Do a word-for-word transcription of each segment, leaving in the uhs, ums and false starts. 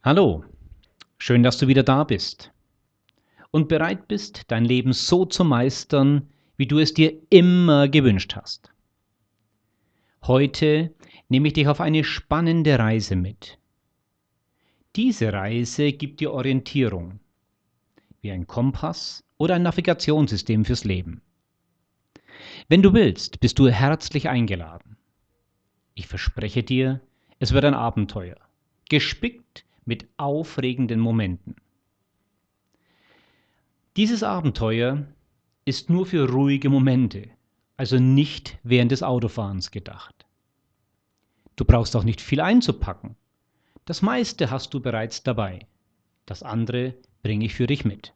Hallo, schön, dass du wieder da bist und bereit bist, dein Leben so zu meistern, wie du es dir immer gewünscht hast. Heute nehme ich dich auf eine spannende Reise mit. Diese Reise gibt dir Orientierung, wie ein Kompass oder ein Navigationssystem fürs Leben. Wenn du willst, bist du herzlich eingeladen. Ich verspreche dir, es wird ein Abenteuer, gespickt mit aufregenden Momenten. Dieses Abenteuer ist nur für ruhige Momente, also nicht während des Autofahrens gedacht. Du brauchst auch nicht viel einzupacken. Das meiste hast du bereits dabei. Das andere bringe ich für dich mit.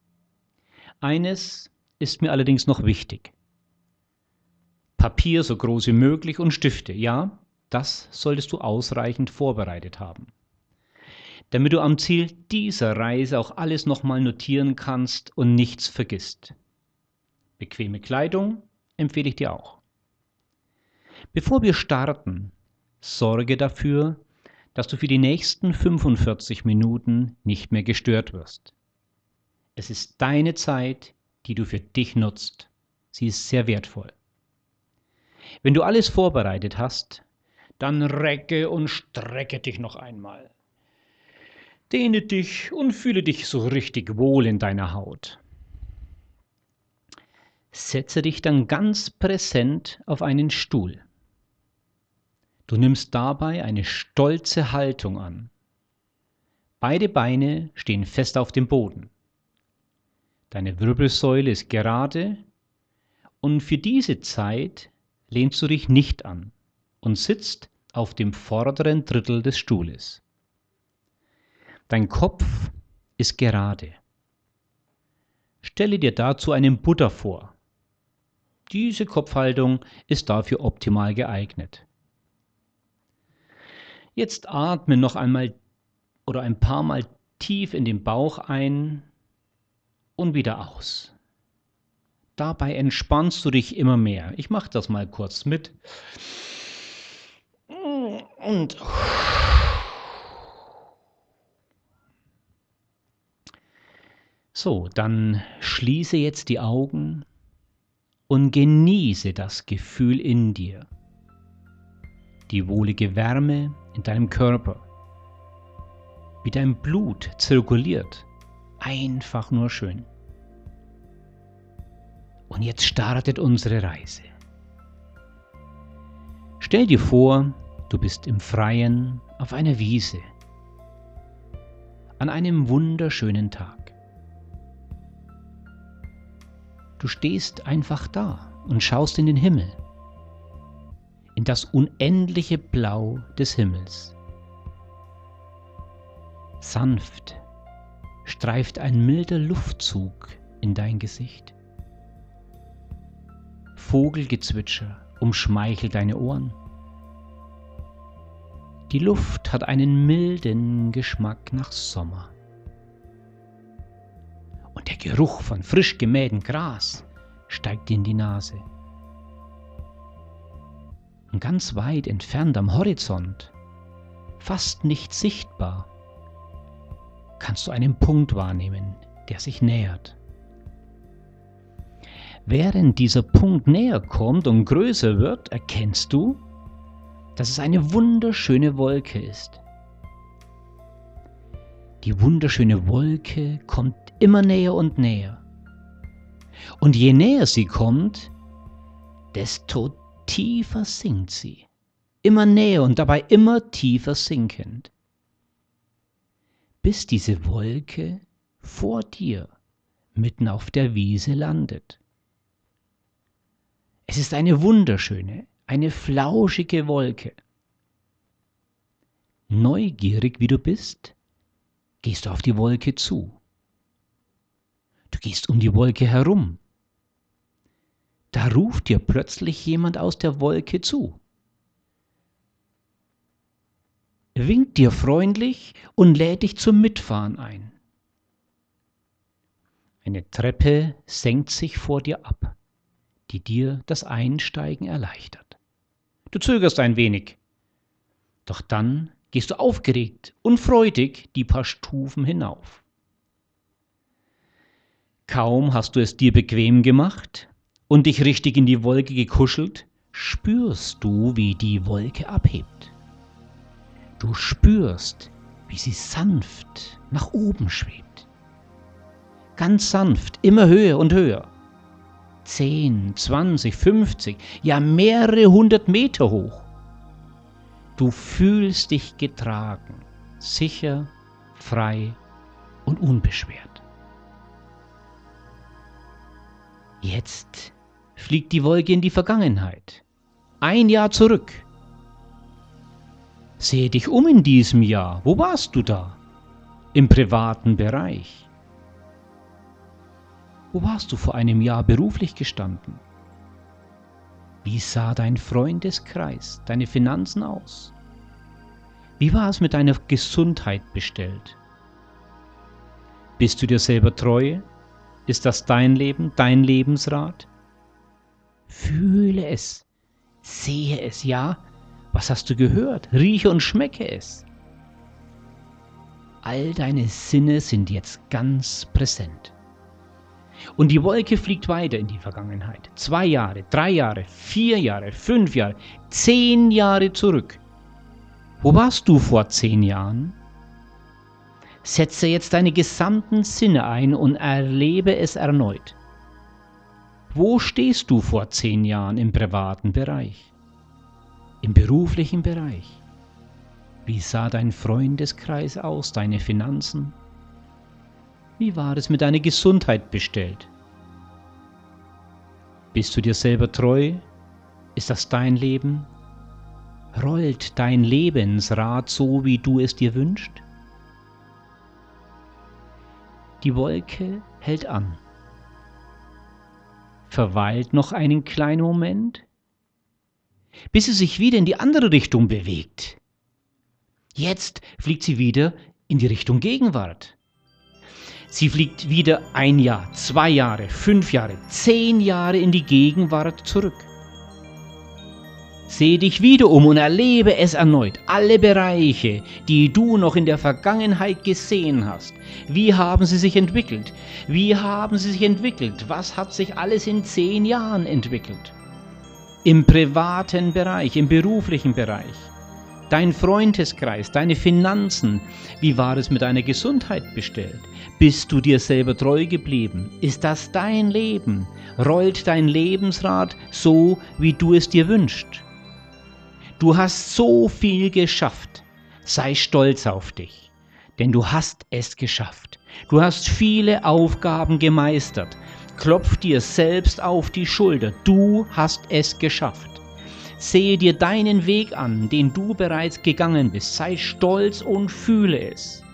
Eines ist mir allerdings noch wichtig. Papier so groß wie möglich und Stifte, ja, das solltest du ausreichend vorbereitet haben, damit du am Ziel dieser Reise auch alles nochmal notieren kannst und nichts vergisst. Bequeme Kleidung empfehle ich dir auch. Bevor wir starten, sorge dafür, dass du für die nächsten fünfundvierzig Minuten nicht mehr gestört wirst. Es ist deine Zeit, die du für dich nutzt. Sie ist sehr wertvoll. Wenn du alles vorbereitet hast, dann recke und strecke dich noch einmal. Dehne dich und fühle dich so richtig wohl in deiner Haut. Setze dich dann ganz präsent auf einen Stuhl. Du nimmst dabei eine stolze Haltung an. Beide Beine stehen fest auf dem Boden. Deine Wirbelsäule ist gerade und für diese Zeit lehnst du dich nicht an und sitzt auf dem vorderen Drittel des Stuhles. Dein Kopf ist gerade. Stelle dir dazu einen Buddha vor. Diese Kopfhaltung ist dafür optimal geeignet. Jetzt atme noch einmal oder ein paar Mal tief in den Bauch ein und wieder aus. Dabei entspannst du dich immer mehr. Ich mache das mal kurz mit. Und so, dann schließe jetzt die Augen und genieße das Gefühl in dir. Die wohlige Wärme in deinem Körper. Wie dein Blut zirkuliert. Einfach nur schön. Und jetzt startet unsere Reise. Stell dir vor, du bist im Freien auf einer Wiese. An einem wunderschönen Tag. Du stehst einfach da und schaust in den Himmel. In das unendliche Blau des Himmels. Sanft streift ein milder Luftzug in dein Gesicht. Vogelgezwitscher umschmeichelt deine Ohren. Die Luft hat einen milden Geschmack nach Sommer. Und der Geruch von frisch gemähtem Gras steigt in die Nase. Und ganz weit entfernt am Horizont, fast nicht sichtbar, kannst du einen Punkt wahrnehmen, der sich nähert. Während dieser Punkt näher kommt und größer wird, erkennst du, dass es eine wunderschöne Wolke ist. Die wunderschöne Wolke kommt immer näher und näher. Und je näher sie kommt, desto tiefer sinkt sie. Immer näher und dabei immer tiefer sinkend. Bis diese Wolke vor dir mitten auf der Wiese landet. Es ist eine wunderschöne, eine flauschige Wolke. Neugierig wie du bist, gehst du auf die Wolke zu. Du gehst um die Wolke herum. Da ruft dir plötzlich jemand aus der Wolke zu. Winkt dir freundlich und lädt dich zum Mitfahren ein. Eine Treppe senkt sich vor dir ab, die dir das Einsteigen erleichtert. Du zögerst ein wenig, doch dann gehst du aufgeregt und freudig die paar Stufen hinauf. Kaum hast du es dir bequem gemacht und dich richtig in die Wolke gekuschelt, spürst du, wie die Wolke abhebt. Du spürst, wie sie sanft nach oben schwebt. Ganz sanft, immer höher und höher. Zehn, zwanzig, fünfzig, ja mehrere hundert Meter hoch. Du fühlst dich getragen, sicher, frei und unbeschwert. Jetzt fliegt die Wolke in die Vergangenheit. Ein Jahr zurück. Sehe dich um in diesem Jahr. Wo warst du da? Im privaten Bereich. Wo warst du vor einem Jahr beruflich gestanden? Wie sah dein Freundeskreis, deine Finanzen aus? Wie war es mit deiner Gesundheit bestellt? Bist du dir selber treu? Ist das dein Leben, dein Lebensrat? Fühle es, sehe es, ja. Was hast du gehört? Rieche und schmecke es. All deine Sinne sind jetzt ganz präsent. Und die Wolke fliegt weiter in die Vergangenheit. Zwei Jahre, drei Jahre, vier Jahre, fünf Jahre, zehn Jahre zurück. Wo warst du vor zehn Jahren? Setze jetzt deine gesamten Sinne ein und erlebe es erneut. Wo stehst du vor zehn Jahren im privaten Bereich? Im beruflichen Bereich? Wie sah dein Freundeskreis aus, deine Finanzen? Wie war es mit deiner Gesundheit bestellt? Bist du dir selber treu? Ist das dein Leben? Rollt dein Lebensrad so, wie du es dir wünschst? Die Wolke hält an, verweilt noch einen kleinen Moment, bis sie sich wieder in die andere Richtung bewegt. Jetzt fliegt sie wieder in die Richtung Gegenwart. Sie fliegt wieder ein Jahr, zwei Jahre, fünf Jahre, zehn Jahre in die Gegenwart zurück. Sehe dich wieder um und erlebe es erneut. Alle Bereiche, die du noch in der Vergangenheit gesehen hast. Wie haben sie sich entwickelt? Wie haben sie sich entwickelt? Was hat sich alles in zehn Jahren entwickelt? Im privaten Bereich, im beruflichen Bereich. Dein Freundeskreis, deine Finanzen. Wie war es mit deiner Gesundheit bestellt? Bist du dir selber treu geblieben? Ist das dein Leben? Rollt dein Lebensrad so, wie du es dir wünschst? Du hast so viel geschafft. Sei stolz auf dich, denn du hast es geschafft. Du hast viele Aufgaben gemeistert. Klopf dir selbst auf die Schulter. Du hast es geschafft. Sehe dir deinen Weg an, den du bereits gegangen bist. Sei stolz und fühle es.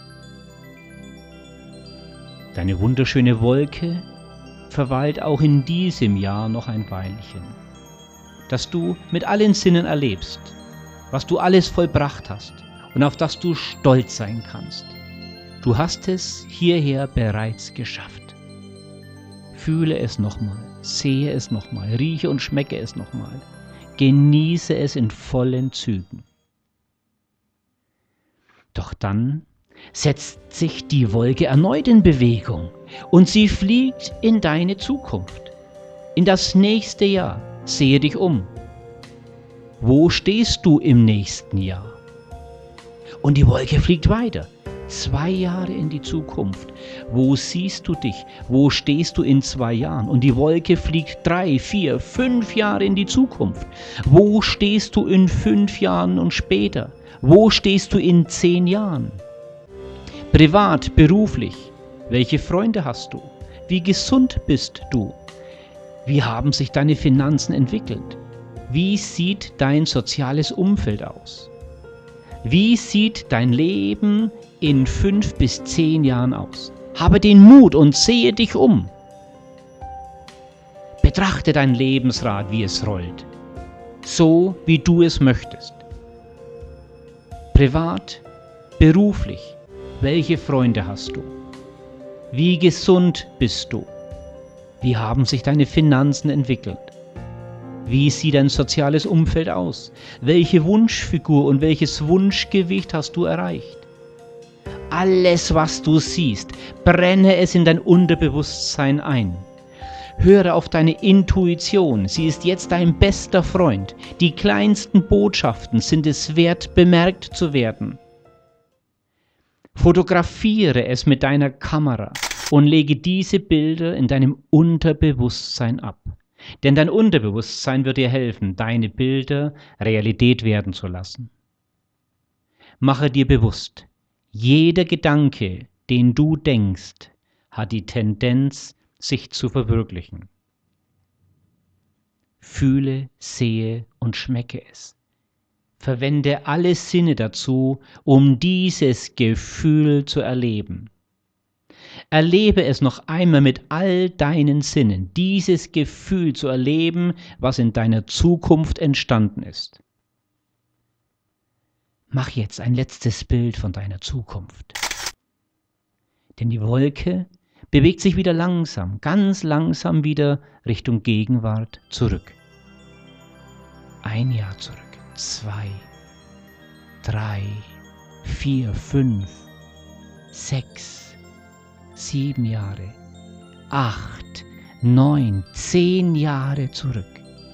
Deine wunderschöne Wolke verweilt auch in diesem Jahr noch ein Weilchen, dass du mit allen Sinnen erlebst, was du alles vollbracht hast und auf das du stolz sein kannst. Du hast es hierher bereits geschafft. Fühle es nochmal, sehe es nochmal, rieche und schmecke es nochmal. Genieße es in vollen Zügen. Doch dann setzt sich die Wolke erneut in Bewegung und sie fliegt in deine Zukunft, in das nächste Jahr. Sehe dich um. Wo stehst du im nächsten Jahr? Und die Wolke fliegt weiter. Zwei Jahre in die Zukunft. Wo siehst du dich? Wo stehst du in zwei Jahren? Und die Wolke fliegt drei, vier, fünf Jahre in die Zukunft. Wo stehst du in fünf Jahren und später? Wo stehst du in zehn Jahren? Privat, beruflich. Welche Freunde hast du? Wie gesund bist du? Wie haben sich deine Finanzen entwickelt? Wie sieht dein soziales Umfeld aus? Wie sieht dein Leben in fünf bis zehn Jahren aus? Habe den Mut und sehe dich um. Betrachte dein Lebensrad, wie es rollt, so wie du es möchtest. Privat, beruflich, welche Freunde hast du? Wie gesund bist du? Wie haben sich deine Finanzen entwickelt? Wie sieht dein soziales Umfeld aus? Welche Wunschfigur und welches Wunschgewicht hast du erreicht? Alles, was du siehst, brenne es in dein Unterbewusstsein ein. Höre auf deine Intuition, sie ist jetzt dein bester Freund. Die kleinsten Botschaften sind es wert, bemerkt zu werden. Fotografiere es mit deiner Kamera und lege diese Bilder in deinem Unterbewusstsein ab. Denn dein Unterbewusstsein wird dir helfen, deine Bilder Realität werden zu lassen. Mache dir bewusst, jeder Gedanke, den du denkst, hat die Tendenz, sich zu verwirklichen. Fühle, sehe und schmecke es. Verwende alle Sinne dazu, um dieses Gefühl zu erleben. Erlebe es noch einmal mit all deinen Sinnen, dieses Gefühl zu erleben, was in deiner Zukunft entstanden ist. Mach jetzt ein letztes Bild von deiner Zukunft. Denn die Wolke bewegt sich wieder langsam, ganz langsam wieder Richtung Gegenwart zurück. Ein Jahr zurück, zwei, drei, vier, fünf, sechs, sieben Jahre, acht, neun, zehn Jahre zurück.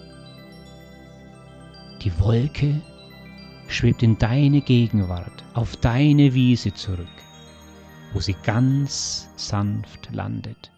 Die Wolke schwebt in deine Gegenwart, auf deine Wiese zurück, wo sie ganz sanft landet.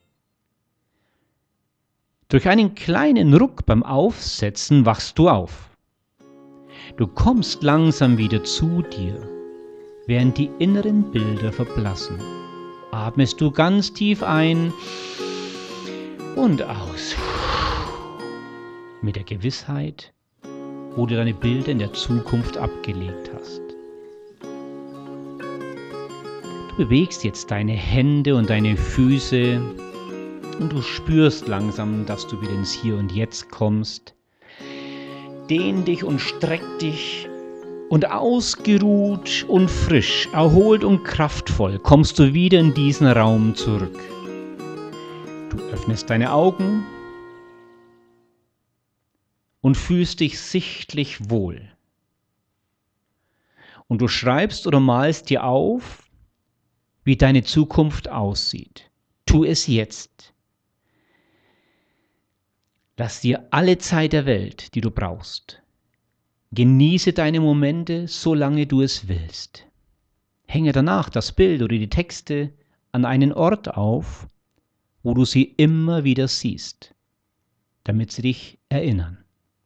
Durch einen kleinen Ruck beim Aufsetzen wachst du auf. Du kommst langsam wieder zu dir, während die inneren Bilder verblassen. Atmest du ganz tief ein und aus. Mit der Gewissheit, wo du deine Bilder in der Zukunft abgelegt hast. Du bewegst jetzt deine Hände und deine Füße und du spürst langsam, dass du wieder ins Hier und Jetzt kommst. Dehn dich und streck dich und ausgeruht und frisch, erholt und kraftvoll kommst du wieder in diesen Raum zurück. Du öffnest deine Augen und fühlst dich sichtlich wohl. Und du schreibst oder malst dir auf, wie deine Zukunft aussieht. Tu es jetzt. Lass dir alle Zeit der Welt, die du brauchst. Genieße deine Momente, solange du es willst. Hänge danach das Bild oder die Texte an einen Ort auf, wo du sie immer wieder siehst, damit sie dich erinnern.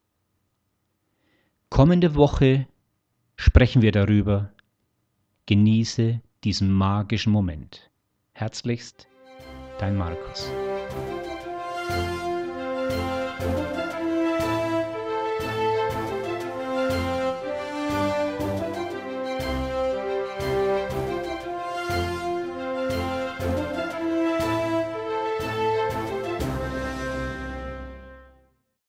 Kommende Woche sprechen wir darüber. Genieße diesen magischen Moment. Herzlichst, dein Markus.